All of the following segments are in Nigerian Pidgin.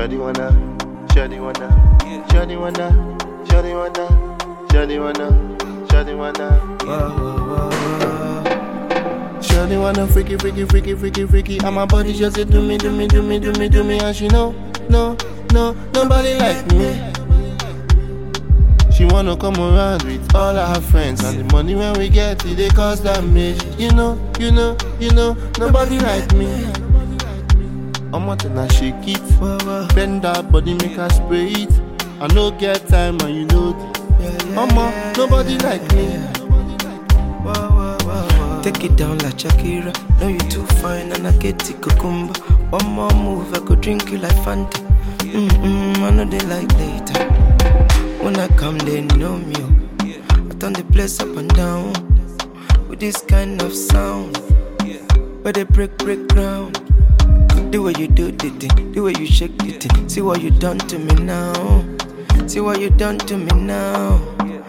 Shawty wanna, shawty wanna, shawty wanna, shawty wanna, shawty wanna, shawty wanna. Shawty wanna freaky, freaky, freaky, freaky, freaky. And my body just say do me, do me, do me, do me, do me. And she know, nobody like me. She wanna come around with all of her friends, and the money when we get it, they cause damage. You know, nobody like me. I'm wanting to shake it, bend that body, make her spray it. I no get time and you know it. Nobody like me. Take it down like Shakira. Know you too fine and I get it cucumber. One more move, I could drink you like Fanta. I know they like later. When I come, they know me. I turn the place up and down with this kind of sound. Where they break ground. The way you do the thing, the way you shake the thing. See what you done to me now. See what you done to me now.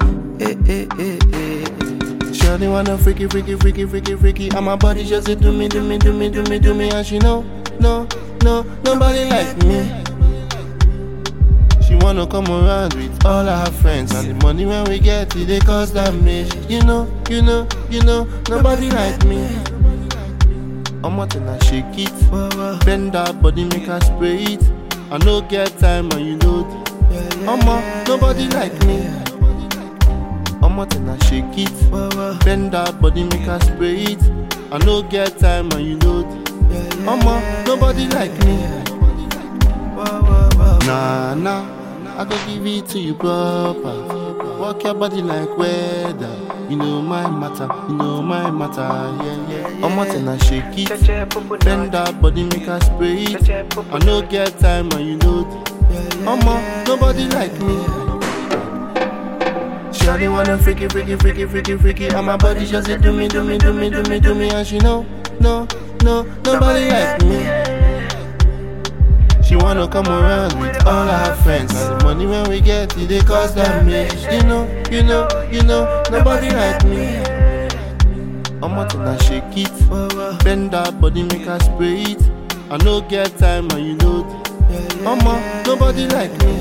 Shawty wanna freaky, freaky, freaky, freaky, freaky. And my body just say do me, do me, do me, do me, do me. And she know, nobody like me. She wanna come around with all of her friends, and the money when we get it, they cause damage. You know, nobody like me. I'm wanting to shake it, bend that body, make her spray it. I no get time and you know it. Nobody like me. I'm wanting to shake it, bend that body, make her spray it. I no get time and you know it. Nobody like me. Nah, I go give it to you proper. Walk your body like weather. You know my matter, yeah. I'm wanting to shake it, bend that body, make her spray it. I no get time and you know it. Nobody like me. Shawty wanna freaky, freaky, freaky, freaky, freaky. And my body just say do me, do me, do me, do me, do me. And she know, nobody like me. She wanna come around with all of her friends, and the money when we get it, they cause damage. You know, nobody like me. I'm wanting to shake it, bend that body, make her spray it. I no get time and you know it. Nobody like me.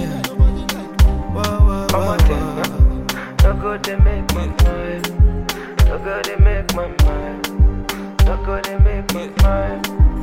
No good they make my mind. No good they make my mind. No good they make my mind.